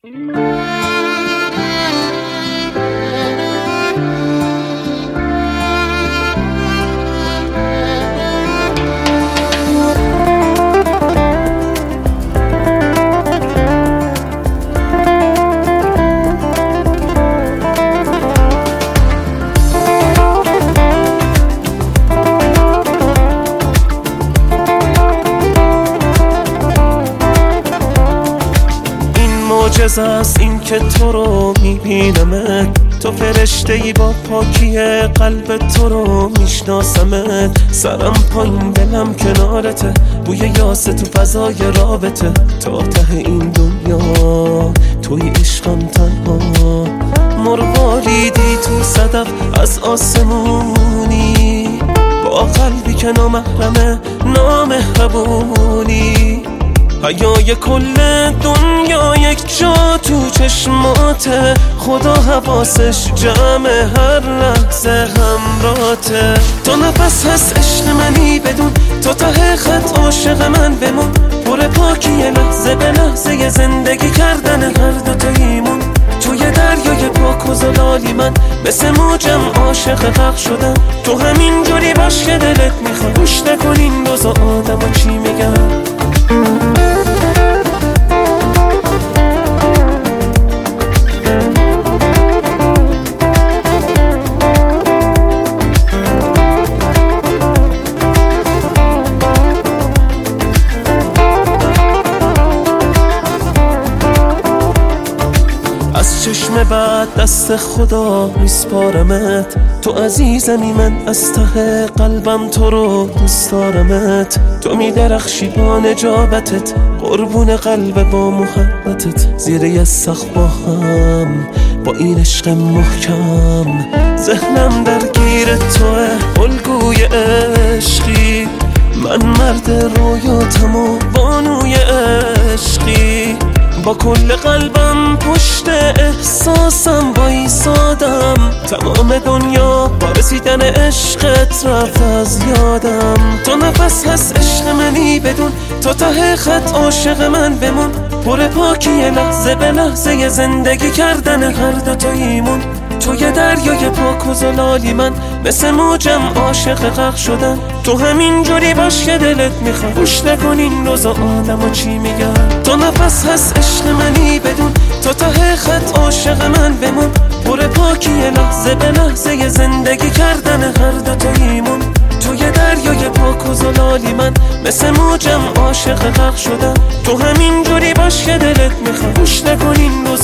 معجزه است این که تو رو میبینمت، تو فرشته‌ای با پاکی قلب تو رو میشناسمت. سرم پایین دلم کنارته، بوی یاسه تو فضای رابطه. تا ته این دنیا توی عشقم تنها، مرواریدی تو صدف از آسمونی، با قلبی که نامحرمه نامهربونی. حیای کل دنیا یک جا تو چشماته، خدا حواسش جمع هر لحظه همراته. تو نفس هست عشق منی بدون، تو ته خط عاشق من بمون. پر پاکی لحظه به لحظه زندگی کردن هر دوتاییمون. توی دریای پاک و زلالی من مثل موجم عاشق غرق شدم. تو همین جوری باش که دلت میخواد، گوش نکن این روزا آدم چی میگن. از چشم بعد دست خدا میسپارمت، تو عزیزمی من از ته قلبم تو رو دوست دارمت. تو میدرخشی با نجابتت، قربون قلب با محبتت. زیر یه سقف با هم با این عشق محکم، ذهنم درگیر توه الگوی عشقی. من مرد رویاتم و بانوی عشقی، با کل قلبم پشت احساسم بایستادم. تمام دنیا با رسیدن عشقت رفت از یادم. تو نفس هست عشق منی بدون، تو ته خط عاشق من بمون. پر پاکی لحظه به لحظه زندگی کردن هر دوتاییمون. توی دریای پاک و زلالی من مثل موجم عاشق غرق شدم. تو همین جوری باش که دلت میخواد، گوش نکن این روزا آدم چی میگن. تو نفس هست عشق منی بدون، تو ته خط عاشق من بمون. پر پاکی لحظه به لحظه زندگی کردن هر دوتاییمون. توی دریای پاک و زلالی من مثل موجم عاشق غرق شدم. تو همین جوری باش که دلت میخواد، گوش نکن این